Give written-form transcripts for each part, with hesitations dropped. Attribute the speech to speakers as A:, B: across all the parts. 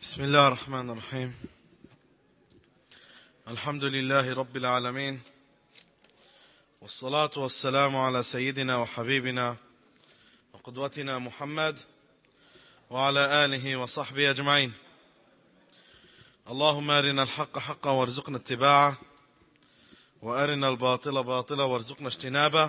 A: بسم الله الرحمن الرحيم. الحمد لله رب العالمين، والصلاة والسلام على سيدنا وحبيبنا وقدوتنا محمد وعلى آله وصحبه أجمعين. اللهم أرنا الحق حقا وارزقنا اتباعه، وأرنا الباطل باطلا وارزقنا اجتنابه.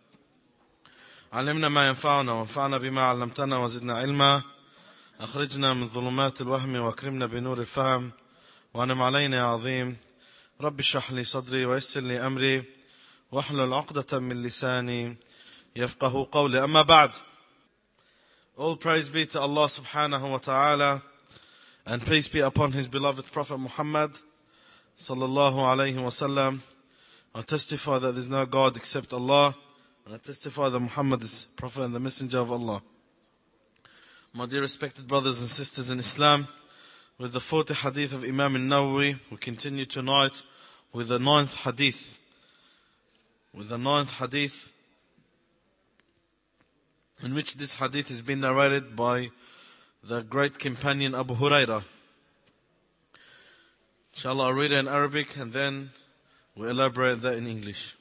A: علمنا ما ينفعنا وانفعنا بما علمتنا وزدنا علما. أخرجنا من ظلمات الوهم وأكرمنا بنور الفهم، وأنعم علينا يا عظيم. رب اشرح لي صدري ويسر لي أمري واحلل عقدة من لساني يفقه قولي. أما بعد. All praise be to Allah subhanahu wa ta'ala, and peace be upon His beloved Prophet Muhammad sallallahu alayhi wa sallam. I testify that there is no God except Allah, and I testify that Muhammad is Prophet and the Messenger of Allah. My dear respected brothers and sisters in Islam, with the 40th hadith of Imam al-Nawawi, we continue tonight with the 9th hadith. In which this hadith has been narrated by the great companion Abu Hurairah. Inshallah, I'll read it in Arabic and then we elaborate that in English.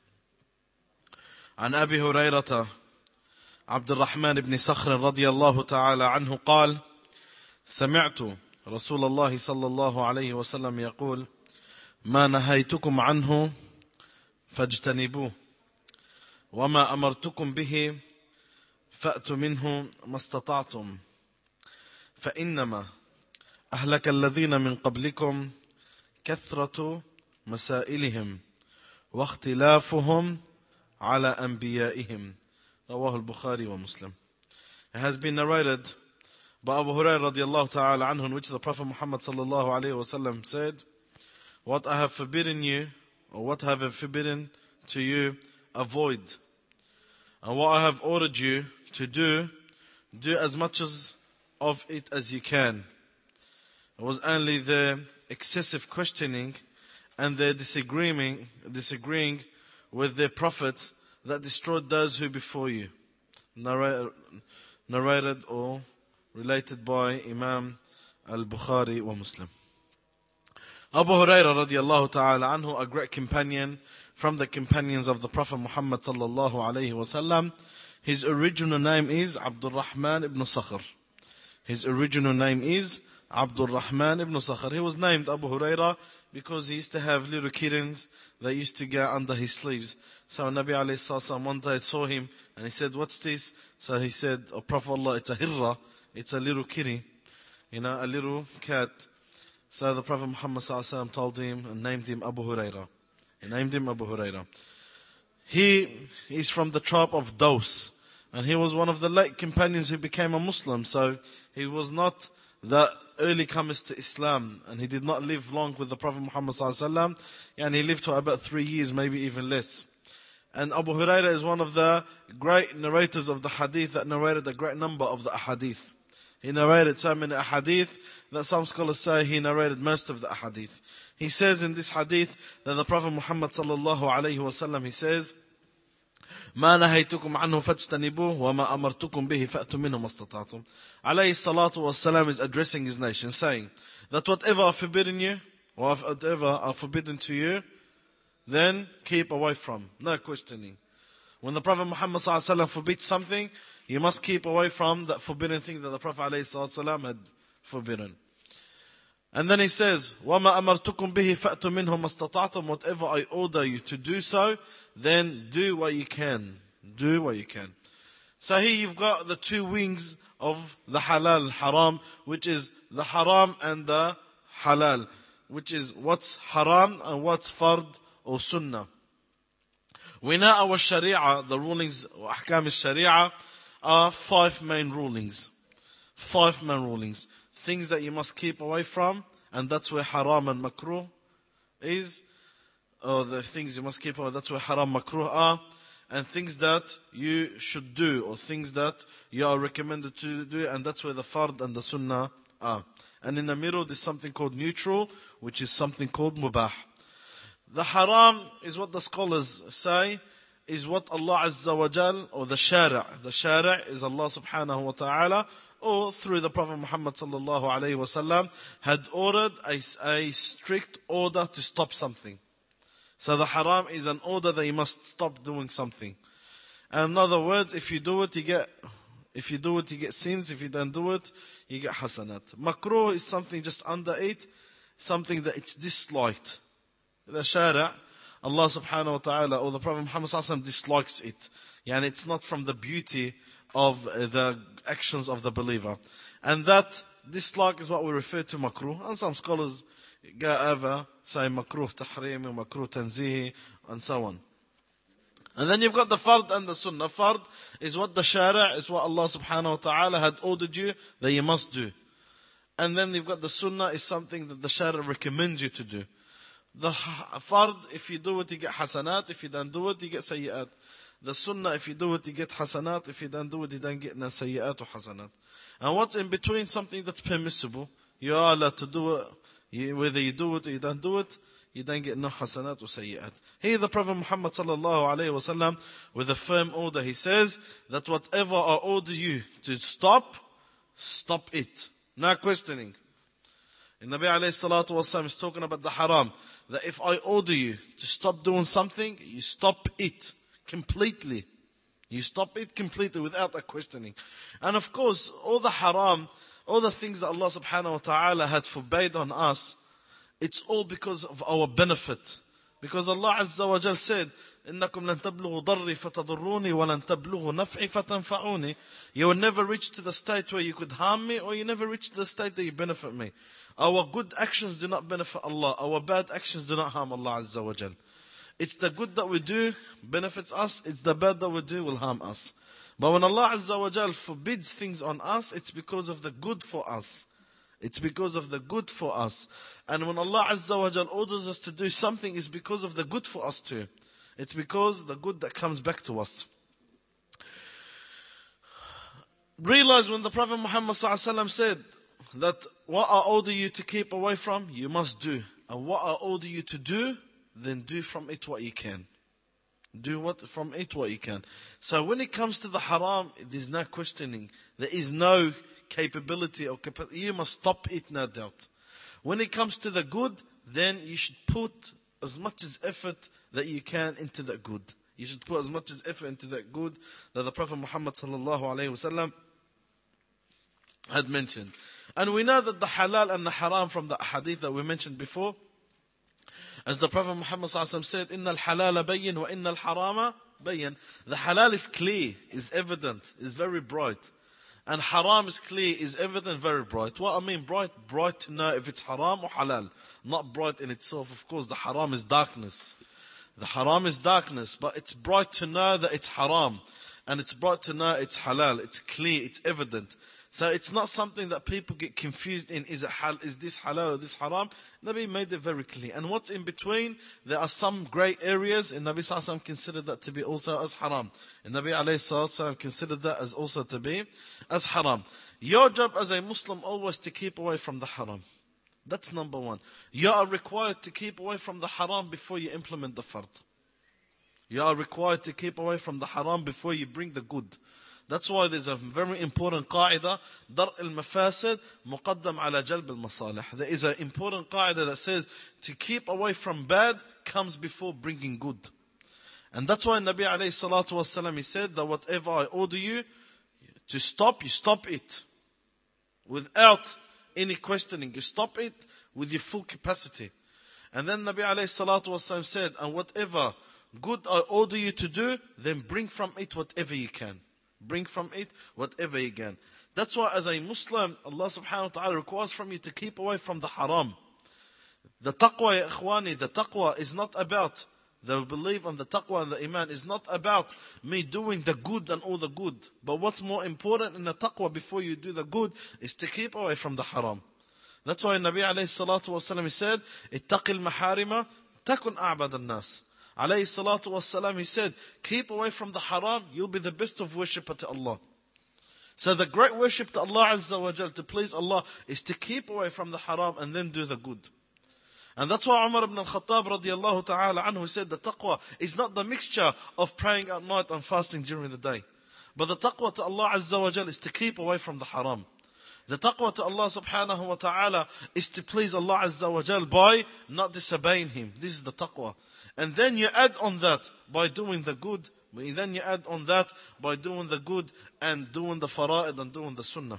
A: عن أبي هريرة عبد الرحمن بن صخر رضي الله تعالى عنه قال: سمعت رسول الله صلى الله عليه وسلم يقول: ما نهيتكم عنه فاجتنبوه، وما أمرتكم به فأتوا منه ما استطعتم، فإنما أهلك الذين من قبلكم كثرة مسائلهم واختلافهم على أنبيائهم. رواه البخاري ومسلم. It has been narrated by Abu Hurairah radiallahu ta'ala anhu, in which the Prophet Muhammad sallallahu alayhi wa sallam said, what I have forbidden you, or what I have forbidden to you, avoid. And what I have ordered you to do as much of it as you can. It was only the excessive questioning and the disagreeing with their prophets that destroyed those who before you. Narrated or related by Imam al-Bukhari wa Muslim. Abu Hurairah radiallahu ta'ala anhu, a great companion from the companions of the Prophet Muhammad sallallahu alayhi wa sallam. His original name is Abdul Rahman ibn Sakhr. He was named Abu Hurairah because he used to have little kittens that used to go under his sleeves. So Nabi alayhi sallam one day saw him and he said, what's this? So he said, oh Prophet Allah, it's a hirra, it's a little kitty, a little cat. So the Prophet Muhammad sallallahu told him and named him Abu Hurairah. He is from the tribe of Daws, and he was one of the late companions who became a Muslim. So he was not the early comers to Islam, and he did not live long with the Prophet Muhammad sallallahu, and he lived for about 3 years, maybe even less. And Abu Hurairah is one of the great narrators of the hadith that narrated a great number of the ahadith. He narrated so many ahadith that some scholars say he narrated most of the ahadith. He says in this hadith that the Prophet Muhammad sallallahu alayhi wa sallam, he says, ما نهيتكم عنه فاجتنبوه وما أمرتكم به فأتوا منه ما استطعتم. Alayhi salatu wa salam is addressing his nation, saying that whatever are forbidden you, or whatever are forbidden to you, then keep away from. No questioning. When the Prophet Muhammad sallallahu alayhi wa sallam forbids something, you must keep away from that forbidden thing that the Prophet ﷺ had forbidden. And then he says, وَمَا أَمَرْتُكُمْ بِهِ فَأْتُوا مِنْهُ مَا اسْتَطَعْتُمْ. Whatever I order you to do so, then do what you can. So here you've got the two wings of the halal and haram, which is the haram and the halal, which is what's haram and what's fard or sunnah. We know our sharia, the rulings, ahkam al-sharia, are 5 main rulings. 5 main rulings. Things that you must keep away from, and that's where haram and makruh is. Or the things you must keep away, that's where haram makruh are. And things that you should do, or things that you are recommended to do, and that's where the fard and the sunnah are. And in the middle there's something called neutral, which is something called mubah. The haram is what the scholars say is what Allah Azza wa Jal, or the shari' is Allah subhanahu wa ta'ala, or through the Prophet Muhammad sallallahu alaihi wasallam, had ordered a strict order to stop something. So the haram is an order that you must stop doing something. And in other words, if you do it, you get sins. If you don't do it, you get hasanat. Makruh is something just under it, something that it's disliked. The shara', Allah subhanahu wa ta'ala, or the Prophet Muhammad sallallahu alaihi wasallam dislikes it. And it's not from the beauty of the actions of the believer. And that dislike is what we refer to makruh. And some scholars go over, say makruh tahrim, makruh tanzihi, and so on. And then you've got the fard and the sunnah. Fard is what the shara', is what Allah subhanahu wa ta'ala had ordered you that you must do. And then you've got the sunnah, is something that the shara' recommends you to do. The fard, if you do it, you get hasanat. If you don't do it, you get sayyat. The sunnah, if you do it, you get hasanat. If you don't do it, you don't get sayyat or hasanat. And what's in between, something that's permissible. You are allowed to do it. Whether you do it or you don't do it, you don't get no hasanat or sayyat. Here the Prophet Muhammad sallallahu alayhi wa sallam, with a firm order, he says that whatever I order you to stop, stop it. No questioning. And Nabi alayhi salatu wasallam is talking about the haram. That if I order you to stop doing something, you stop it completely. You stop it completely without a questioning. And of course, all the haram, all the things that Allah subhanahu wa ta'ala had forbade on us, it's all because of our benefit. Because Allah Azza wa Jal said, إِنَّكُمْ لَن تَبْلُغُوا ضَرِّي فَتَضُرُّونِي وَلَن تَبْلُغُوا نَفْعِي فَتَنْفَعُونِي. You will never reach to the state where you could harm me, or you never reach to the state that you benefit me. Our good actions do not benefit Allah. Our bad actions do not harm Allah Azza wa Jal. It's the good that we do benefits us. It's the bad that we do will harm us. But when Allah Azza wa Jal forbids things on us, it's because of the good for us. It's because of the good for us. And when Allah Azza wa Jal orders us to do something, it's because of the good for us too. It's because the good that comes back to us. Realize when the Prophet Muhammad sallallahu alaihi wasallam said that what I order you to keep away from, you must do. And what I order you to do, then do from it what you can. Do from it what you can. So when it comes to the haram, there's no questioning. There is no capability or you must stop it, no doubt. When it comes to the good, then you should put as much as effort that you can into that good. You should put as much as effort into that good that the Prophet Muhammad sallallahu alaihi wasallam had mentioned. And we know that the halal and the haram from the hadith that we mentioned before, as the Prophet Muhammad sallallahu alaihi wasallam said, "Inna al-halala bayyin wa inna al-harama bayyin." The halal is clear, is evident, is very bright. And haram is clear, is evident, very bright. What I mean bright? Bright to know if it's haram or halal. Not bright in itself. Of course, the haram is darkness. The haram is darkness, but it's bright to know that it's haram. And it's bright to know it's halal. It's clear, it's evident. So it's not something that people get confused in. Is this halal or this haram? Nabi made it very clear. And what's in between, there are some grey areas, and Nabi sallallahu alaihi wasallam considered that to be also as haram. And Nabi alayhi wasallam considered that as also to be as haram. Your job as a Muslim always to keep away from the haram. That's number one. You are required to keep away from the haram before you implement the fard. You are required to keep away from the haram before you bring the good. That's why there's a very important qaida, dar al-mafasid muqaddam ala jalb al-masalih. There is an important qaida that says to keep away from bad comes before bringing good. And that's why Nabi alayhi salatu wasalam, he said that whatever I order you to stop, you stop it. Without any questioning, you stop it with your full capacity. And then Nabi alayhi salatu wasalam said, and whatever good I order you to do, then bring from it whatever you can. Bring from it whatever you can. That's why as a Muslim, Allah subhanahu wa ta'ala requires from you to keep away from the haram. The taqwa, ya ikhwani, the taqwa is not about, the belief and the taqwa and the iman is not about me doing the good and all the good. But what's more important in the taqwa before you do the good is to keep away from the haram. That's why Nabi alayhi salatu wasalam, he said, ittaqil maharima takun a'bad al-nas. Alayhi salatu wasalam, he said, keep away from the haram, you'll be the best of worshipper to Allah. So the great worship to Allah Azza wa Jal, to please Allah, is to keep away from the haram and then do the good. And that's why Umar ibn al-Khattab radiallahu ta'ala anhu said the taqwa is not the mixture of praying at night and fasting during the day. But the taqwa to Allah Azza wa Jal is to keep away from the haram. The taqwa to Allah subhanahu wa ta'ala is to please Allah Azza wa Jal by not disobeying Him. This is the taqwa. And then you add on that by doing the good. Then you add on that by doing the good and doing the fara'id and doing the sunnah.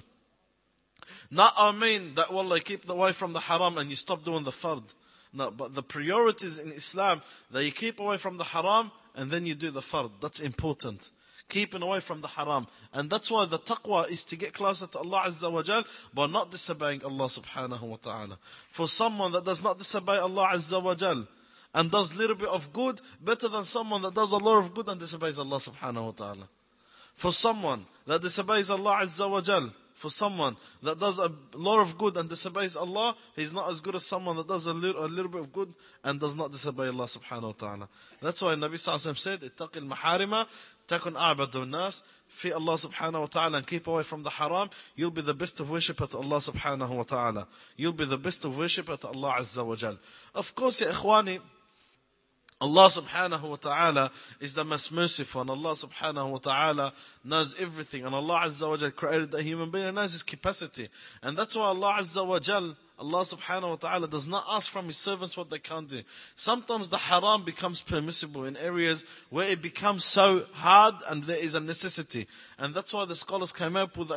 A: Not that wallah, keep away from the haram and you stop doing the fard. No, but the priorities in Islam, that you keep away from the haram and then you do the fard. That's important. Keeping away from the haram. And that's why the taqwa is to get closer to Allah Azza wa Jal by not disobeying Allah subhanahu wa ta'ala. For someone that does not disobey Allah Azza wa Jal and does little bit of good, better than someone that does a lot of good and disobeys Allah subhanahu wa ta'ala. For someone that disobeys Allah Azza wa Jal, for someone that does a lot of good and disobeys Allah, he's not as good as someone that does a little bit of good and does not disobey Allah subhanahu wa ta'ala. That's why Nabi sallallahu alayhi wa sallam said, ittaqil maharima, takun a'badu nas, fear Allah subhanahu wa ta'ala and keep away from the haram. You'll be the best of worshipper to Allah subhanahu wa ta'ala. You'll be the best of worshipper to Allah Azza wa Jal. Of course, ya ikhwani, Allah subhanahu wa ta'ala is the most merciful, and Allah subhanahu wa ta'ala knows everything, and Allah Azza wa Jal created the human being and knows his capacity. And that's why Allah Azza wa Jal, Allah subhanahu wa ta'ala does not ask from his servants what they can't do. Sometimes the haram becomes permissible in areas where it becomes so hard and there is a necessity. And that's why the scholars came up with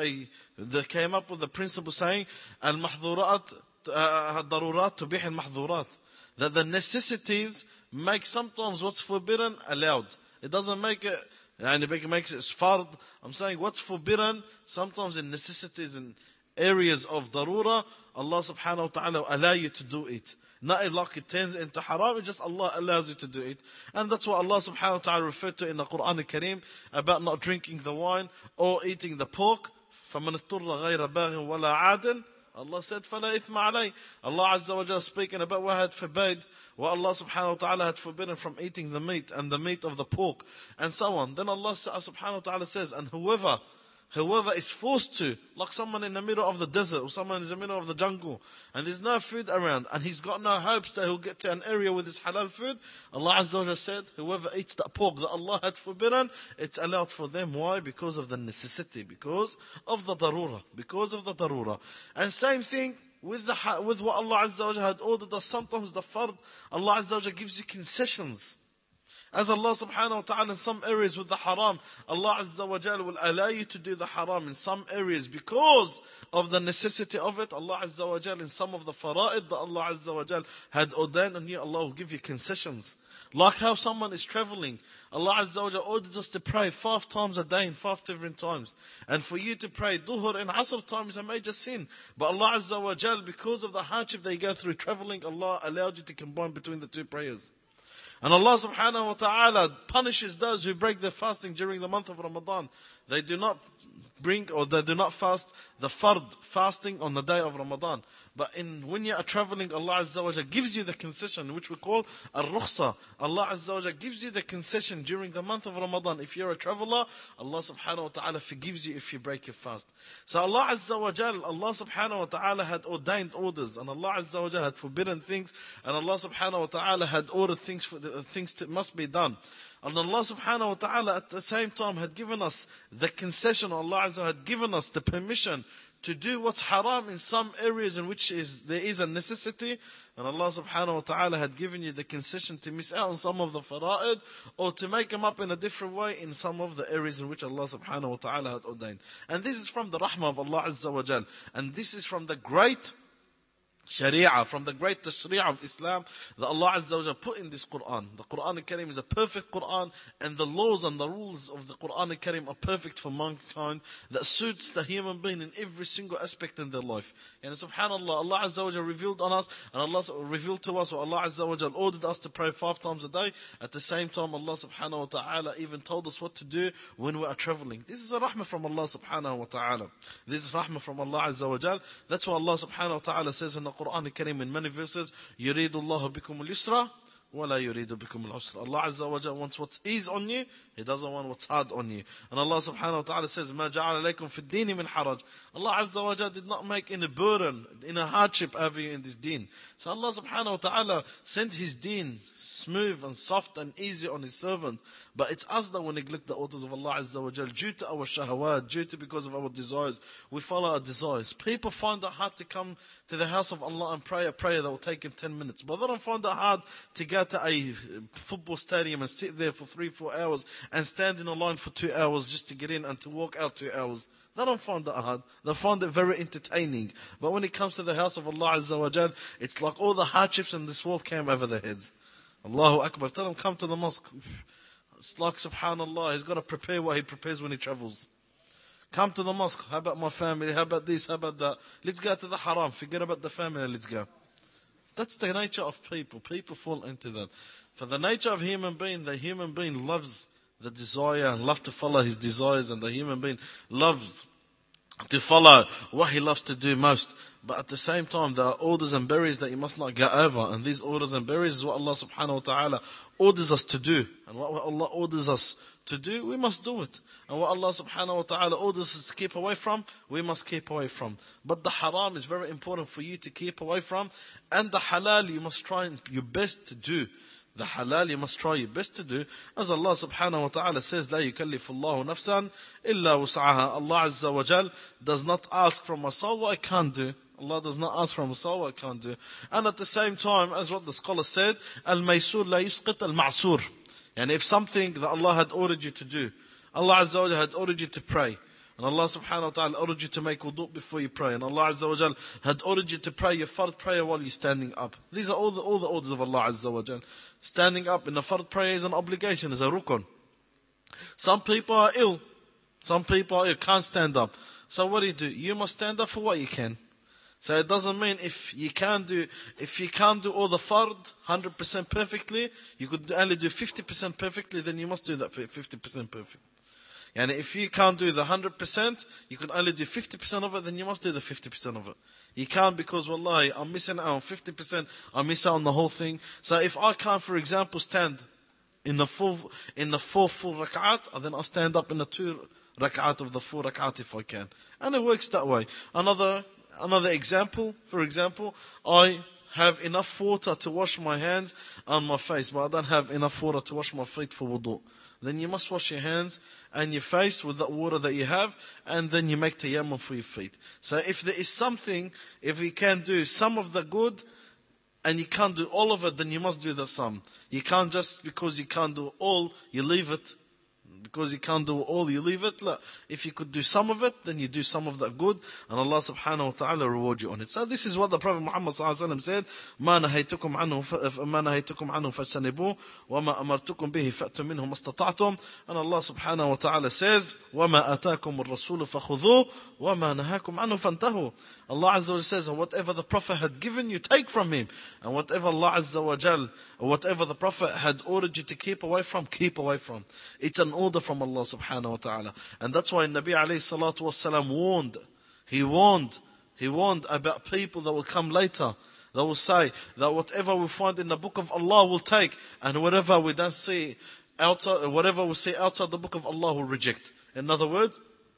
A: the principle saying, al-mahdhurat, darurat tubih al-mahdhurat. That the necessities make sometimes what's forbidden allowed. It doesn't make it, and it makes it fard. I'm saying what's forbidden, sometimes in necessities and areas of darura, Allah subhanahu wa ta'ala allow you to do it. Not like it turns into haram, it's just Allah allows you to do it. And that's what Allah subhanahu wa ta'ala referred to in the Quran al-Kareem about not drinking the wine or eating the pork. فَمَنِ اضْطُرَّ غَيْرَ بَاغٍ وَلَا عَادٍ. Allah said, فَلَا إِثْمَ عَلَيْهِ. Allah Azza wa Jalla speaking about what had forbade, what Allah subhanahu wa ta'ala had forbidden from eating the meat and the meat of the pork and so on. Then Allah subhanahu wa ta'ala says, and whoever is forced to, like someone in the middle of the desert or someone in the middle of the jungle and there's no food around and he's got no hopes that he'll get to an area with his halal food, Allah Azza wa Jalla said, whoever eats that pork that Allah had forbidden, it's allowed for them. Why? Because of the necessity, because of the darura. And same thing with what Allah Azza wa Jalla had ordered us. Sometimes the fard, Allah Azza wa Jalla gives you concessions. As Allah subhanahu wa ta'ala in some areas with the haram, Allah Azza wa Jal will allow you to do the haram in some areas because of the necessity of it. Allah Azza wa Jal in some of the fara'id that Allah Azza wa Jal had ordained on you, Allah will give you concessions. Like how someone is traveling, Allah Azza wa Jal orders us to pray 5 times a day in 5 different times. And for you to pray Duhur and Asr time is a major sin. But Allah Azza wa Jal, because of the hardship they go through traveling, Allah allowed you to combine between the 2 prayers. And Allah subhanahu wa ta'ala punishes those who break their fasting during the month of Ramadan. They do not fast the fard fasting on the day of Ramadan. But when you are traveling, Allah Azza wa Jalla gives you the concession, which we call al-rukhsa. Allah Azza wa Jalla gives you the concession during the month of Ramadan. If you're a traveler, Allah subhanahu wa ta'ala forgives you if you break your fast. So Allah Azza wa Jalla, Allah subhanahu wa ta'ala had ordained orders, and Allah Azza wa Jalla had forbidden things, and Allah subhanahu wa ta'ala had ordered things that must be done. And Allah subhanahu wa ta'ala at the same time had given us the concession, Allah Azza had given us the permission to do what's haram in some areas in which there is a necessity. And Allah subhanahu wa ta'ala had given you the concession to miss out on some of the fara'id or to make them up in a different way in some of the areas in which Allah subhanahu wa ta'ala had ordained. And this is from the rahmah of Allah Azza wa Jal. And this is from the great Sharia, from the great Tashri'ah of Islam that Allah Azza wa Jalla put in this Quran. The Quran al-Karim is a perfect Quran, and the laws and the rules of the Quran al-Karim are perfect for mankind, that suits the human being in every single aspect in their life. And subhanAllah, Allah Azza wa Jalla revealed on us, and Allah revealed to us, or Allah Azza wa Jalla ordered us to pray 5 times a day. At the same time, Allah subhanahu wa ta'ala even told us what to do when we are traveling. This is a rahmah from Allah subhanahu wa ta'ala. This is rahmah from Allah Azza wa Jalla. That's why Allah subhanahu wa ta'ala says in the Quran al-Karim in many verses, يُرِيدُ اللَّهُ بِكُمُ الْيُسْرَ وَلَا يُرِيدُ بِكُمُ الْعُسْرَ. Allah Azza wa Jalla wants what's easy on you. He doesn't want what's hard on you. And Allah subhanahu wa ta'ala says, مَا جَعَلَ لَيْكُمْ فِي الدِّينِ مِنْ حَرَجٍ. Allah Azza wa Jalla did not make any burden, in a hardship over you in this deen. So Allah subhanahu wa ta'ala sent His deen smooth and soft and easy on His servants. But it's us that we neglect the orders of Allah Azza wa Jalla due to our shahawat, due to because of our desires. We follow our desires. People find it hard to come to the house of Allah and pray a prayer that will take him 10 minutes. But they don't find it hard to go to a football stadium and sit there for 3-4 hours and stand in a line for 2 hours just to get in and to walk out 2 hours. They don't find that hard. They find it very entertaining. But when it comes to the house of Allah Azza wa Jal, it's like all the hardships in this world came over their heads. Allahu Akbar. Tell them, come to the mosque. It's like, subhanallah, he's got to prepare what he prepares when he travels. Come to the mosque. How about my family? How about this? How about that? Let's go to the haram. Forget about the family. Let's go. That's the nature of people. People fall into that. For the nature of human being, the human being loves the desire and loves to follow his desires, and the human being loves to follow what he loves to do most. But at the same time, there are orders and barriers that you must not get over. And these orders and barriers is what Allah subhanahu wa ta'ala orders us to do. And what Allah orders us to do, we must do it. And what Allah subhanahu wa ta'ala orders us to keep away from, we must keep away from. But the haram is very important for you to keep away from. And the halal, you must try your best to do. The halal you must try your best to do. As Allah subhanahu wa ta'ala says, لا يكلف الله نفسا إلا وسعها. Allah Azza wa Jal does not ask from a soul what I can't do. Allah does not ask from a soul what I can't do. And at the same time, as what the scholar said, al-maysur la yusqit al-ma'sur. And if something that Allah had ordered you to do, Allah Azza wa Jal had ordered you to pray, and Allah subhanahu wa ta'ala ordered you to make wudu before you pray, and Allah Azza wa Jal had ordered you to pray your fard prayer while you're standing up. These are all the orders of Allah Azza wa Jal. Standing up in the fard prayer is an obligation, is a rukun. Some people are ill. Some people are ill, can't stand up. So what do? You must stand up for what you can. So it doesn't mean if you can't do all the fard 100% perfectly, you could only do 50% perfectly, then you must do that 50% perfect. And if you can't do the 100%, you could only do 50% of it, then you must do the 50% of it. You can't because, wallahi, I'm missing out on 50%, I'm missing out on the whole thing. So if I can't, for example, stand in the 4 full rak'at, then I'll stand up in the 2 rak'at of the 4 rak'at if I can. And it works that way. Another example, for example, I have enough water to wash my hands and my face, but I don't have enough water to wash my feet for wudu. Then you must wash your hands and your face with that water that you have, and then you make tayammum for your feet. So if there is something, if you can do some of the good, and you can't do all of it, then you must do the some. You can't just, because you can't do all, you leave it. Because you can't do all, you leave it. Look, if you could do some of it, then you do some of that good, and Allah subhanahu wa ta'ala reward you on it. So this is what the Prophet Muhammad sallallahu alaihi wasallam said, مَا نَهَيْتُكُمْ عَنْهُ فَاجْتَنِبُوهُ وَمَا أَمَرْتُكُمْ بِهِ فَأْتُوا مِنْهُ مَا اسْتَطَعْتُمْ. And Allah subhanahu wa ta'ala says, وَمَا أَتَاكُمُ الرَّسُولُ فَخُذُوهُ وَمَا نَهَاكُمْ عَنْهُ فَانْتَهُوا. Allah Azza wa Jal says, whatever the Prophet had given you, take from him. And whatever Allah Azza wa Jal, whatever the Prophet had ordered you to keep away from, keep away from. It's an order from Allah subhanahu wa ta'ala. And that's why Nabi alayhi salatu wasalam warned. He warned about people that will come later. That will say that whatever we find in the book of Allah will take, and whatever we don't see outside, whatever we see outside the book of Allah will reject. In other words,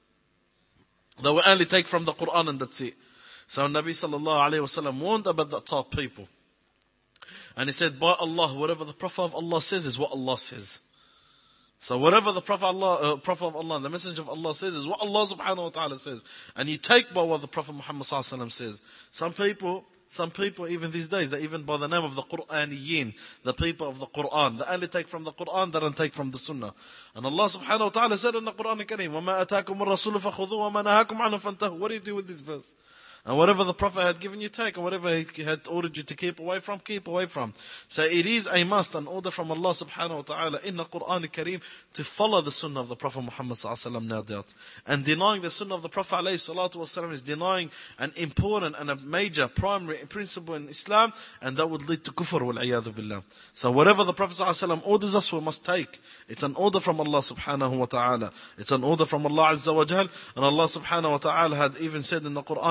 A: they will only take from the Quran and that's it. So Nabi sallallahu alayhi wasallam warned about that type of people. And he said, by Allah, whatever the Prophet of Allah says is what Allah says. So whatever the Prophet of Allah, the Messenger of Allah says is what Allah subhanahu wa ta'ala says. And you take by what the Prophet Muhammad sallallahu alayhi wa sallam says. Some people even these days, they even by the name of the Qur'aniyin, the people of the Qur'an, they only take from the Qur'an, they don't take from the Sunnah. And Allah subhanahu wa ta'ala said in the Qur'an al-Kareem, وَمَا أَتَاكُمُ الرَّسُولُ فَخُذُوهُ وَمَا نَهَاكُمْ عَنْهُ فَانْتَهُوا. What do you do with this verse? And whatever the Prophet had given you, take. And whatever he had ordered you to keep away from, keep away from. So it is a must, an order from Allah subhanahu wa ta'ala in the Quran al-Kareem to follow the Sunnah of the Prophet Muhammad sallallahu alaihi wasallam, no doubt. And denying the Sunnah of the Prophet alayhi salatu wasallam is denying an important and a major primary principle in Islam, and that would lead to kufr wal-iyadhu billah. So whatever the Prophet sallallahu alaihi wasallam orders us, we must take. It's an order from Allah subhanahu wa ta'ala. It's an order from Allah azza wa jal. And Allah subhanahu wa ta'ala had even said in the Quran al-Kareem,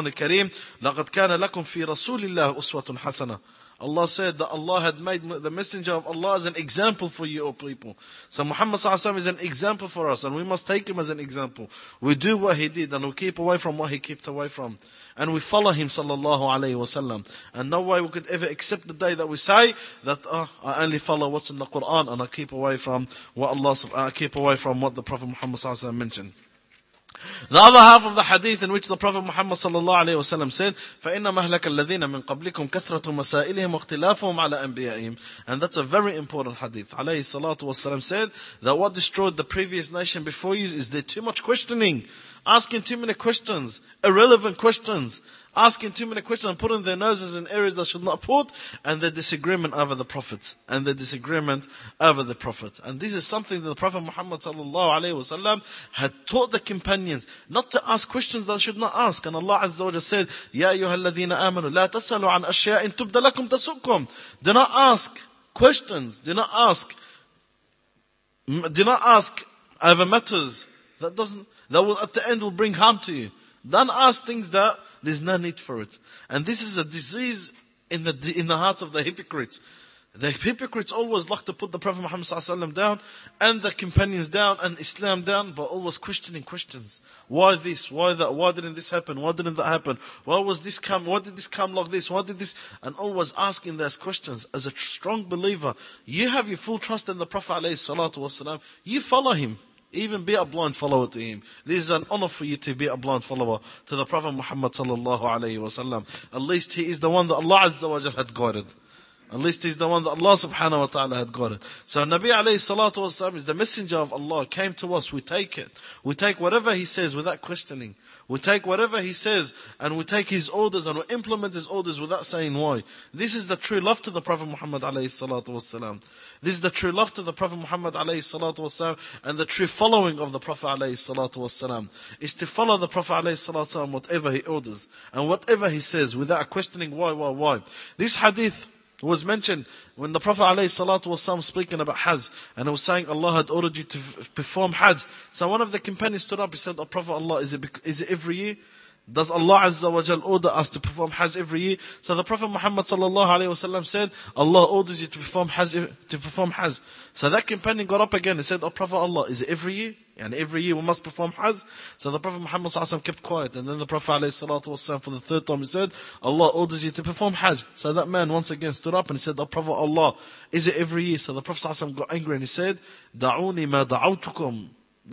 A: الكريم لقد كان لكم في رسول الله أسوة حسنة. Allah said that Allah had made the messenger of Allah as an example for you, O people. So Muhammad ﷺ is an example for us, and we must take him as an example. We do what he did, and we keep away from what he kept away from. And we follow him, sallallahu alayhi wasallam. And no way we could ever accept the day that we say that, I only follow what's in the Quran, and I keep away from what the Prophet Muhammad ﷺ mentioned. The other half of the hadith in which the Prophet Muhammad sallallahu alayhi wa sallam said, فَإِنَّ مَهْلَكَ الَّذِينَ مِنْ قَبْلِكُمْ كَثْرَةُ مَسَائِلِهِمْ وَاخْتِلَافُهُمْ عَلَى أَنْبِيَائِهِمْ. And that's a very important hadith. Alayhi salatu wasalam said that what destroyed the previous nation before you is there too much questioning, asking too many questions, irrelevant questions, asking too many questions and putting their noses in areas that should not put, and their disagreement over the prophets, and their disagreement over the prophet. And this is something that the Prophet Muhammad sallallahu alayhi wasallam had taught the companions, not to ask questions that should not ask. And Allah Azza wa Jalla said, يَا أَيُّهَا الَّذِينَ آمَنُوا لَا تَسْأَلُوا عَنْ أَشْيَاءٍ تُبْدَ لَكُمْ تَسُؤْكُمْ. Do not ask questions, do not ask over matters that will at the end will bring harm to you. Don't ask things that there's no need for it. And this is a disease in the hearts of the hypocrites. The hypocrites always like to put the Prophet Muhammad ﷺ down, and the companions down, and Islam down, but always questioning questions. Why this? Why that? Why didn't this happen? Why didn't that happen? Why was this come? Why did this come like this? Why did this? And always asking those questions. As a strong believer, you have your full trust in the Prophet ﷺ. You follow him. Even be a blind follower to him. This is an honor for you to be a blind follower to the Prophet Muhammad sallallahu alayhi wa sallam. At least he is the one that Allah Azza wa Jal had guided. At least he's the one that Allah subhanahu wa ta'ala had guided. So Nabi alayhi salatu wa sallam is the messenger of Allah, came to us, we take it. We take whatever he says without questioning. We take whatever he says and we take his orders and we implement his orders without saying why. This is the true love to the Prophet Muhammad alayhi salatu wa sallam. This is the true love to the Prophet Muhammad alayhi salatu wa sallam, and the true following of the Prophet alayhi salatu wa sallam is to follow the Prophet alayhi salatu wa sallam whatever he orders and whatever he says without questioning why. This hadith was mentioned when the Prophet ﷺ was speaking about Hajj, and he was saying Allah had ordered you to perform Hajj. So one of the companions stood up, he said, "Oh Prophet Allah, is it every year? Does Allah Azza wa Jal order us to perform Hajj every year?" So the Prophet Muhammad ﷺ said, "Allah orders you to perform Hajj." So that companion got up again and said, "Oh Prophet Allah, is it every year? And every year we must perform Hajj?" So the Prophet Muhammad ﷺ kept quiet, and then the Prophet ﷺ for the third time he said, "Allah orders you to perform Hajj." So that man once again stood up and he said, "Oh Prophet Allah, is it every year?" So the Prophet ﷺ got angry and he said, "Da'uni ma da'awtukum."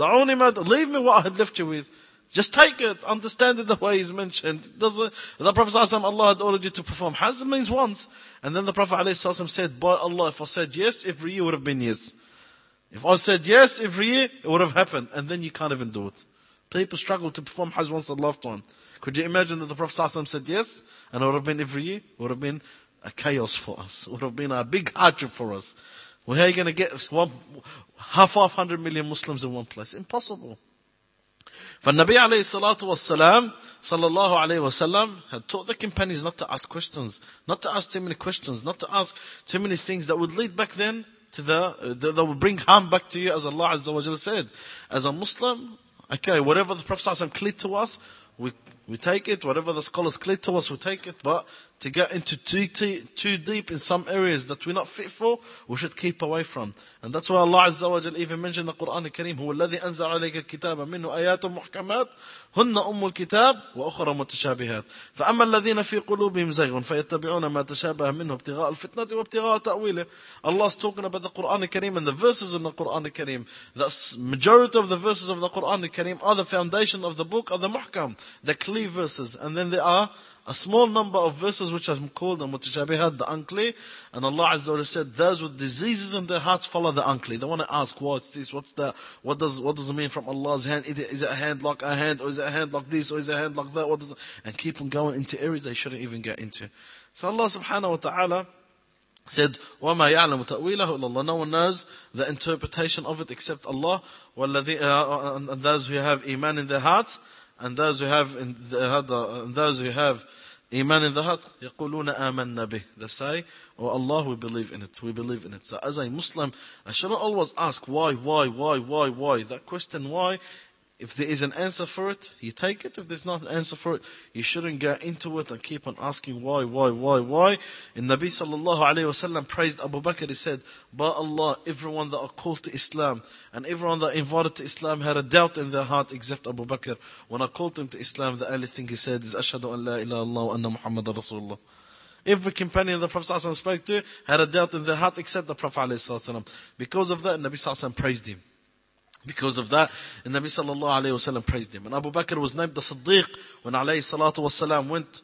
A: Leave me what I had left you with. Just take it, understand it the way he's mentioned. The Prophet ﷺ, Allah had ordered you to perform Hajj, it means once. And then the Prophet ﷺ said, "By Allah, if I said yes, every year would have been yes. If I said yes every year, it would have happened." And then you can't even do it. People struggle to perform Hajj once in a lifetime. Could you imagine that the Prophet ﷺ said yes, and it would have been every year? It would have been a chaos for us. It would have been a big hardship for us. Well, how are you going to get 500 million Muslims in one place? Impossible. For Nabi alayhi salatu wassalam, sallallahu alayhi wasallam, had taught the companions not to ask questions, not to ask too many questions, not to ask too many things that would lead back then to that would bring harm back to you, as Allah Azza wa Jalla said. As a Muslim, okay, whatever the Prophet ﷺ cleared to us, we take it. Whatever the scholars cleared to us, we take it. But to get into too deep in some areas that we're not fit for, we should keep away from. And that's why Allah Azza wa Jalla even mentioned in the Quran al-Kareem, هُوَ الَّذِي أَنزَلَ عَلَيْكَ الْكِتَابَ مِنْهُ آيَاتٌ مُحْكَمَاتٌ هُنَّ أُمُّ الْكِتَابِ وَأُخْرَى مُتَشَابِهَاتٌ فَأَمَّا الَّذِينَ فِي قُلُوبِهِمْ زَيْغٌ فَيَتَّبِعُونَ مَا تَشَابَهَ مِنْهُ ابْتِغَاءَ الْفِتْنَةِ وَابْتِغَاءَ تَأْوِيلِهِ. Allah is talking about the Quran al-Kareem and the verses in the Quran al-Kareem. The majority of the verses of the Quran al-Kareem are the foundation of the book, are the muhkam, the clear verses. And then there are a small number of verses which are called the mutashabihat, the unclear. And Allah Azza wa Jalla said, those with diseases in their hearts follow the unclear. They want to ask, what's this, what's that, what does it mean from Allah's hand? Is it a hand like a hand, or is it a hand like this, or is it a hand like that? What does it? And keep on going into areas they shouldn't even get into. So Allah subhanahu wa ta'ala said, وَمَا يَعْلَمُ تَأْوِيلَهُ إِلَّا اللَّهُ. No one knows the interpretation of it except Allah. And those who have iman in their hearts, and those who have iman in the heart, يَقُولُونَ آمَنَّا بِهِ. They say, "Oh Allah, we believe in it, we believe in it." So as a Muslim, I shouldn't always ask why. That question why If there is an answer for it, you take it. If there's not an answer for it, you shouldn't go into it and keep on asking why. And Nabi sallallahu alayhi wasallam praised Abu Bakr. He said, by Allah, everyone that are called to Islam and everyone that invited to Islam had a doubt in their heart except Abu Bakr. When I called him to Islam, the only thing he said is, Ashhadu an la ilaha illallah wa anna Muhammadan Rasulullah. Every companion the Prophet ﷺ spoke to had a doubt in their heart except the Prophet ﷺ. Because of that, Nabi ﷺ praised him. Because of that, the Nabi sallallahu alayhi wasallam praised him. And Abu Bakr was named the Siddiq when alayhi salatu wasalam went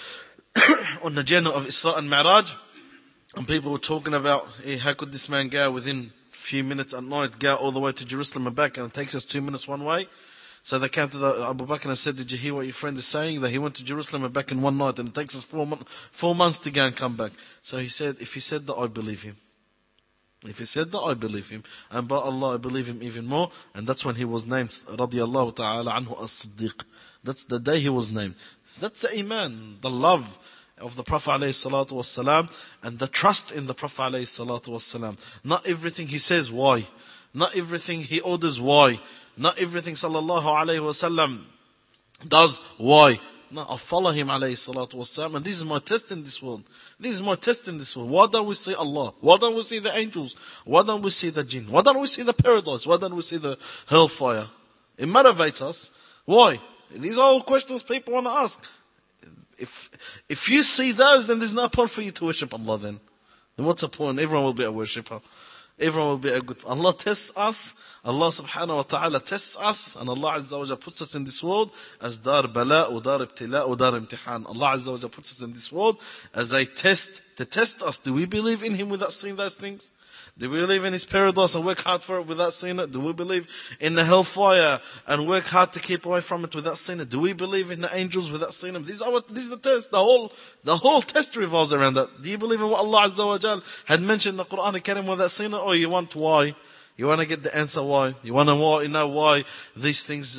A: on the journey of Isra and Mi'raj. And people were talking about, hey, how could this man go within a few minutes at night, go all the way to Jerusalem and back, and it takes us 2 minutes one way. So they came to Abu Bakr and said, did you hear what your friend is saying? That he went to Jerusalem and back in one night, and it takes us 4 months to go and come back. So he said, if he said that, I believe him. If he said that, I believe him. And by Allah, I believe him even more. And that's when he was named, radiyallahu ta'ala anhu as-Siddiq. That's the day he was named. That's the iman, the love of the Prophet alayhi salatu wassalam, and the trust in the Prophet alayhi salatu wassalam. Not everything he says, why? Not everything he orders, why? Not everything sallallahu alayhi wasallam does, why? No, I follow him alayhi salatu wasalam, and this is my test in this world. This is my test in this world. Why don't we see Allah? Why don't we see the angels? Why don't we see the jinn? Why don't we see the paradise? Why don't we see the hellfire? It motivates us. Why? These are all questions people want to ask. If you see those, then there's no point for you to worship Allah then. Then what's the point? Everyone will be a worshipper. Everyone will be a good. Allah tests us. Allah subhanahu wa ta'ala tests us. And Allah azza wa jalla puts us in this world as dar bala, or dar ibtila, or dar imtihan. Allah azza wa jalla puts us in this world as a test, to test us. Do we believe in Him without seeing those things? Do we believe in His paradise and work hard for it without seeing it? Do we believe in the hellfire and work hard to keep away from it without seeing it? Do we believe in the angels without seeing them? This is the test. The whole test revolves around that. Do you believe in what Allah Azza wa Jal had mentioned in the Quran Al-Karim without seeing it? Or you want why? You want to get the answer why? You want to know why these things,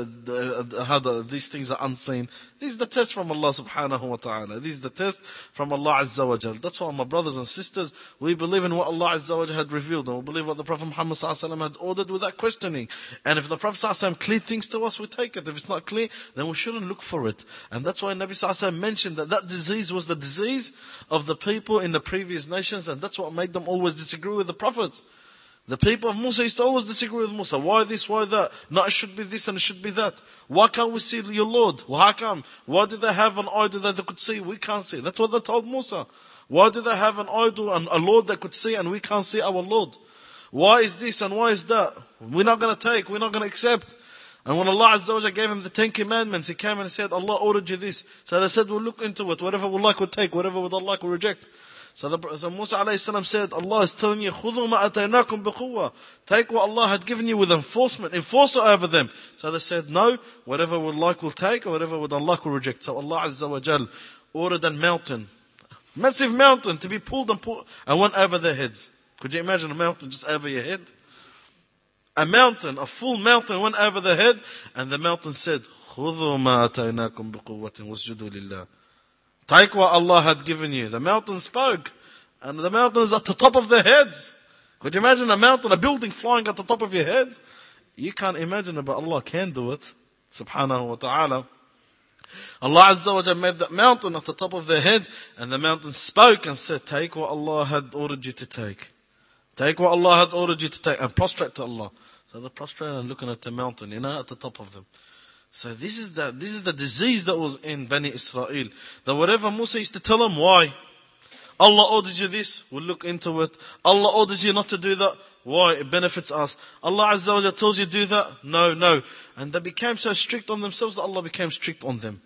A: these things are unseen? This is the test from Allah subhanahu wa ta'ala. This is the test from Allah Azza wa Jal. That's why, my brothers and sisters, we believe in what Allah Azza wa Jal had revealed, and we believe what the Prophet Muhammad sallallahu alaihi wasallam had ordered without questioning. And if the Prophet sallallahu alaihi wasallam cleared things to us, we take it. If it's not clear, then we shouldn't look for it. And that's why Nabi sallallahu alaihi wasallam mentioned that disease was the disease of the people in the previous nations, and that's what made them always disagree with the prophets. The people of Musa used to always disagree with Musa. Why this, why that? No, it should be this and it should be that. Why can't we see your Lord? How come? Why do they have an idol that they could see? We can't see. That's what they told Musa. Why do they have an idol and a Lord that could see and we can't see our Lord? Why is this and why is that? We're not going to take, we're not going to accept. And when Allah Azza wa Jalla gave him the 10 commandments, He came and said, Allah ordered you this. So they said, we'll look into it. Whatever we like, we'll take. Whatever we don't like, we'll reject. So Musa alayhi salam said, Allah is telling you, خُذُوا مَا أَتَيْنَاكُمْ بِقُوَّةٍ. Take what Allah had given you with enforcement. Enforce it over them. So they said, no, whatever we like we'll take, or whatever we don't like we'll reject. So Allah Azza wa Jal ordered a mountain, massive mountain, to be pulled and went over their heads. Could you imagine a mountain just over your head? A mountain, a full mountain went over their head, and the mountain said, خُذُوا مَا أَتَيْنَاكُمْ بِقُوَّةٍ وَاسْجُدُوا لِلَّهِ. Take what Allah had given you. The mountain spoke. And the mountain is at the top of their heads. Could you imagine a mountain, a building flying at the top of your head? You can't imagine it, but Allah can do it. Subhanahu wa ta'ala. Allah Azza wa Jalla made that mountain at the top of their heads. And the mountain spoke and said, take what Allah had ordered you to take. Take what Allah had ordered you to take. And prostrate to Allah. So they prostrated and looking at the mountain, at the top of them. So this is the disease that was in Bani Israel. That whatever Musa used to tell them, why? Allah orders you this, we'll look into it. Allah orders you not to do that, why? It benefits us. Allah Azza wa Jalla tells you to do that, no. And they became so strict on themselves that Allah became strict on them.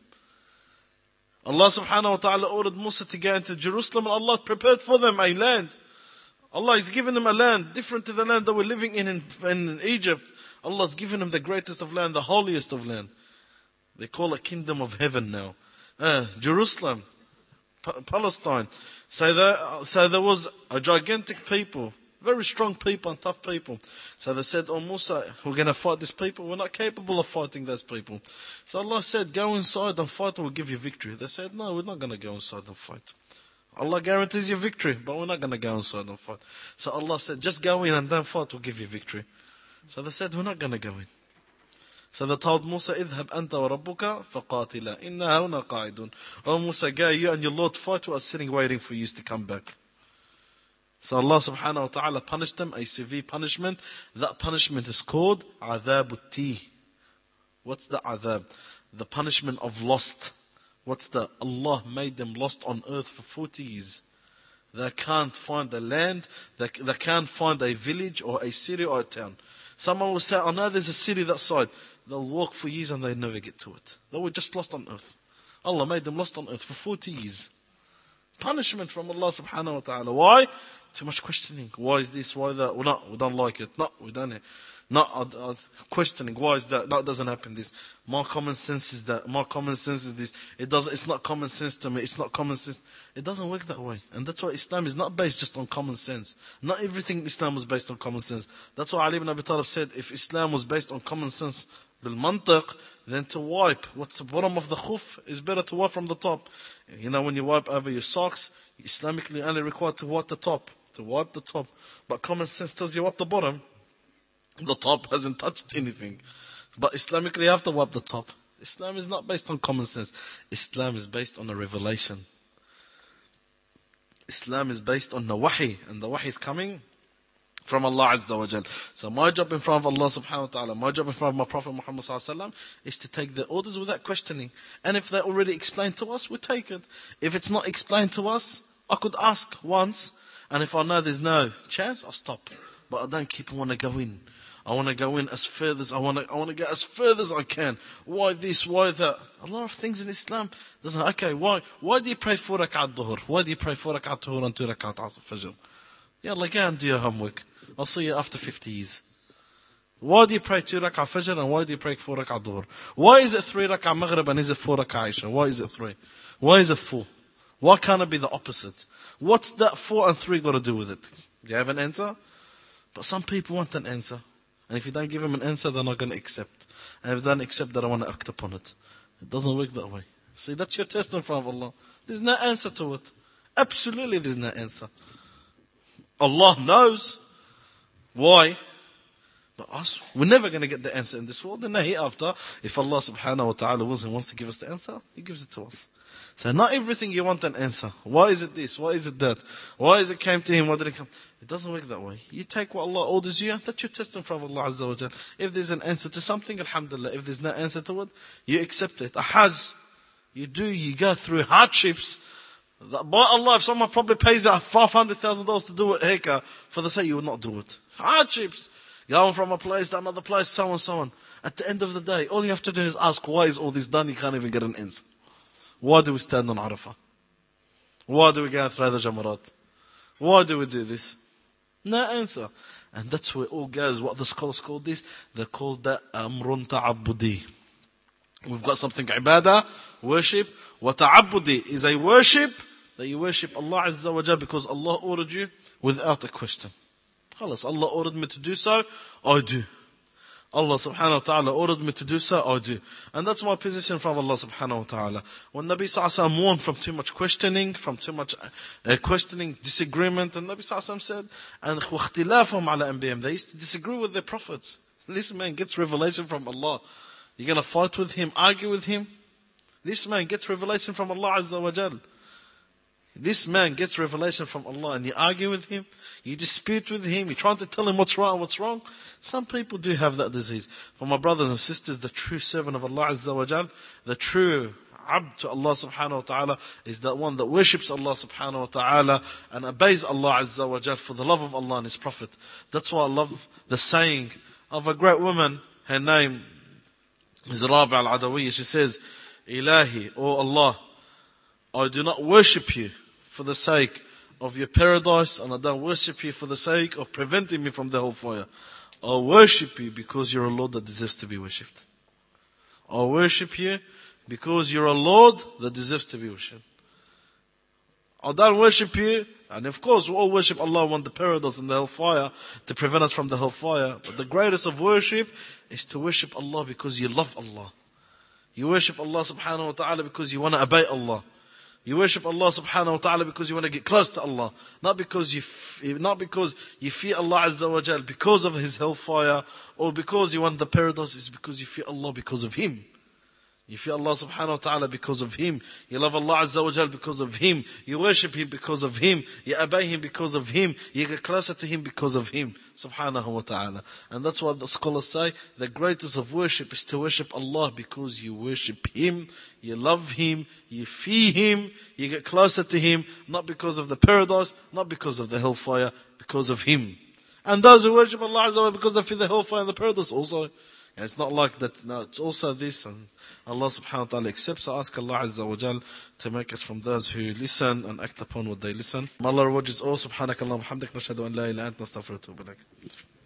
A: Allah subhanahu wa ta'ala ordered Musa to go into Jerusalem, and Allah prepared for them a land. Allah has given them a land different to the land that we're living in Egypt. Allah has given them the greatest of land, the holiest of land. They call it Kingdom of Heaven now. Jerusalem, Palestine. So there was a gigantic people, very strong people and tough people. So they said, oh Musa, we're going to fight these people. We're not capable of fighting those people. So Allah said, go inside and fight, and we'll give you victory. They said, no, we're not going to go inside and fight. Allah guarantees you victory, but we're not going to go inside and fight. So Allah said, just go in and then fight, we'll give you victory. So they said, we're not going to go in. So they told Musa, اذهب أنت وربك فقاتلا إنا هنا قاعدون. Oh Musa, go, you and your Lord fight, we are sitting waiting for you to come back. So Allah subhanahu wa ta'ala punished them, a severe punishment. That punishment is called عذاب التيه. What's the adhab? The punishment of lost. What's the? Allah made them lost on earth for 40 years. They can't find a land, they can't find a village or a city or a town. Someone will say, oh no, there's a city that side. They'll walk for years and they never get to it. They were just lost on earth. Allah made them lost on earth for 40 years. Punishment from Allah subhanahu wa ta'ala. Why? Too much questioning. Why is this? Why that? Well, no, we don't like it. No, we don't. Not questioning. Why is that? That doesn't happen. This. My common sense is that. My common sense is this. It's not common sense to me. It's not common sense. It doesn't work that way. And that's why Islam is not based just on common sense. Not everything in Islam was based on common sense. That's why Ali ibn Abi Talib said, if Islam was based on common sense, bil mantiq, then to wipe what's the bottom of the khuf is better to wipe from the top. You know, when you wipe over your socks, Islamically only required to wipe the top. To wipe the top. But common sense tells you wipe the bottom. The top hasn't touched anything. But Islamically you have to wipe the top. Islam is not based on common sense. Islam is based on a revelation. Islam is based on the wahi. And the wahi is coming from Allah Azza wa Jal. So my job in front of Allah subhanahu wa ta'ala, my job in front of my Prophet Muhammad sallallahu alaihi wasallam is to take the orders without questioning. And if they're already explained to us, we take it. If it's not explained to us, I could ask once. And if I know there's no chance, I'll stop. But I don't keep want to go in. I want to go in as further as I want to get as further as I can. Why this? Why that? A lot of things in Islam doesn't. Okay, why do you pray 4 rak'at dhuhr? Why do you pray 4 rak'at dhuhr and 2 rak'at fajr? Yeah, like, go and do your homework. I'll see you after 50 years. Why do you pray 2 rak'at fajr and why do you pray 4 rak'at dhuhr? Why is it 3 rak'at maghrib and is it 4 rak'at isha? Why is it 3? Why is it 4? Why can't it be the opposite? What's that 4 and 3 got to do with it? Do you have an answer? But some people want an answer. And if you don't give them an answer, they're not going to accept. And if they don't accept, they don't want to act upon it. It doesn't work that way. See, that's your test in front of Allah. There's no answer to it. Absolutely there's no answer. Allah knows. Why? But us, we're never going to get the answer in this world. And hereafter, if Allah subhanahu wa ta'ala wants to give us the answer, He gives it to us. So not everything you want an answer. Why is it this? Why is it that? Why is it came to him? Why did it come? It doesn't work that way. You take what Allah orders you, that's your testing from Allah Azza wa Jal. If there's an answer to something, alhamdulillah. If there's no answer to it, you accept it. A hajj, you go through hardships. By Allah, if someone probably pays out $500,000 to do it, heka, for the sake you would not do it. Hardships. Going from a place to another place, so on, so on. At the end of the day, all you have to do is ask, why is all this done? You can't even get an answer. Why do we stand on Arafah? Why do we go and throw the Jamarat? Why do we do this? No answer. And that's where it all goes. What the scholars call this? They call that Amrun Ta'abbudi. We've got something ibadah, worship. Wa ta'abbudi is a worship that you worship Allah Azza wa Jal because Allah ordered you without a question. Khalas, Allah ordered me to do so, I do. Allah subhanahu wa ta'ala ordered me to do so, I do. And that's my position from Allah subhanahu wa ta'ala. When Nabi sallallahu alayhi wa sallam warned from too much questioning, disagreement, and Nabi sallallahu alayhi wa sallam said, and وَاخْتِلَافَهُمْ عَلَى أَنْبِيَهِمْ, they used to disagree with their prophets. This man gets revelation from Allah. You're going to fight with him, argue with him? This man gets revelation from Allah Azza wa Jal. This man gets revelation from Allah and you argue with him, you dispute with him, you're trying to tell him what's right and what's wrong. Some people do have that disease. For my brothers and sisters, the true servant of Allah Azza wa Jal, the true abd to Allah subhanahu wa ta'ala is that one that worships Allah subhanahu wa ta'ala and obeys Allah Azza wa Jal for the love of Allah and His Prophet. That's why I love the saying of a great woman, her name is Rabi al-Adawiyya. She says, Ilahi, O Allah, I do not worship you for the sake of your paradise, and I don't worship you for the sake of preventing me from the hellfire. I worship you because you're a Lord that deserves to be worshipped. I worship you because you're a Lord that deserves to be worshipped. I don't worship you, and of course we all worship Allah, want the paradise and the hellfire to prevent us from the hellfire. But the greatest of worship is to worship Allah because you love Allah. You worship Allah subhanahu wa ta'ala because you want to obey Allah. You worship Allah subhanahu wa ta'ala because you want to get close to Allah. Not because you fear Allah Azza wa Jal because of His hellfire, or because you want the paradise. It's because you fear Allah because of Him. You fear Allah subhanahu wa ta'ala because of Him. You love Allah Azza wa Jal because of Him. You worship Him because of Him. You obey Him because of Him. You get closer to Him because of Him subhanahu wa ta'ala. And that's what the scholars say. The greatest of worship is to worship Allah because you worship Him. You love Him. You fear Him. You get closer to Him. Not because of the paradise. Not because of the hellfire. Because of Him. And those who worship Allah Azza wa Jal because they fear the hellfire and the paradise also. And it's not like that, no, it's also this, and Allah subhanahu wa ta'ala accepts. I ask Allah Azza wa Jal to make us from those who listen and act upon what they listen. May Allah reward us all. Subhanakallah wa hamdik, nashhadu an la ilaha illa anta, astaghfiruka wa atubu ilaik.